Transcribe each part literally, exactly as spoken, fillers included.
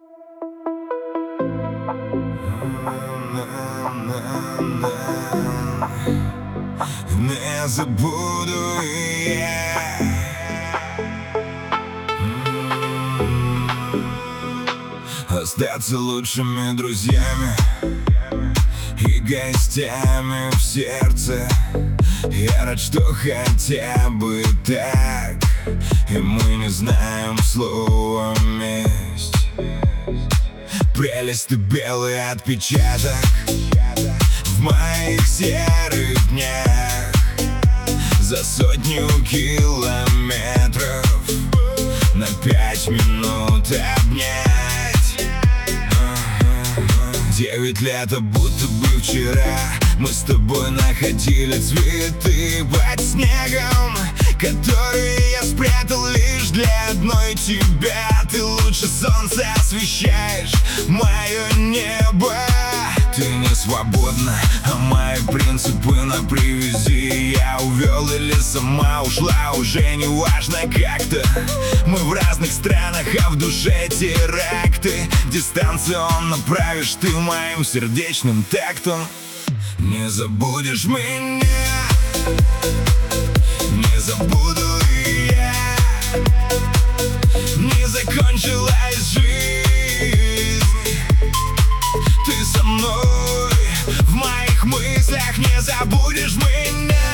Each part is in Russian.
Не забуду я. Остаться лучшими друзьями и гостями в сердце. Я рад, что хотя бы так, и мы не знаем слова месть. Прелесть и белый отпечаток в моих серых днях. За сотню километров на пять минут обнять. Девять лет, а будто бы вчера мы с тобой находили цветы под снегом, которые я спрятал лишь для одной тебя. Ты лучше солнца освещаешь мое небо. Ты не свободна, а мои принципы на привязи. Я увел или сама ушла, уже не важно как-то. Мы в разных странах, а в душе теракты. Дистанционно правишь ты моим сердечным тактом. Не забудешь меня, не забуду и я. Не закончилась жизнь, ты со мной в моих мыслях. Не забудешь меня,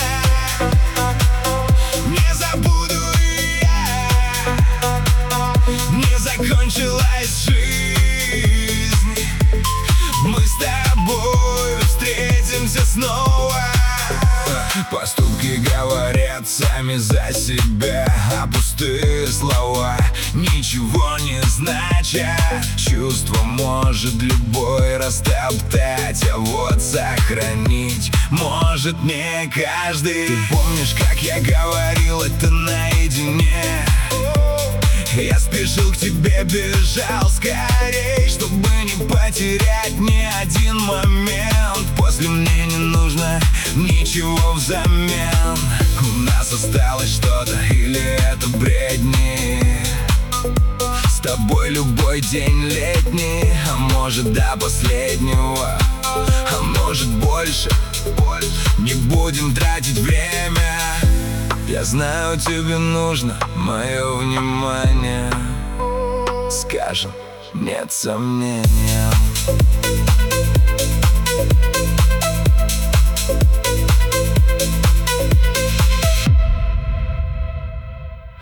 не забуду и я. Не закончилась жизнь, мы с тобой встретимся снова. Поступки говорят сами за себя, а пустые слова ничего не значат. Чувство может любой растоптать, а вот сохранить может не каждый. Ты помнишь, как я говорил это наедине? Я спешил к тебе, бежал скорей, чтобы не потерять ни один момент. После мне не нужно ничего взамен. У нас осталось что-то или это бредни? С тобой любой день летний, а может до последнего, а может больше. Не будем тратить время. Я знаю, тебе нужно мое внимание. Скажем, нет сомнения.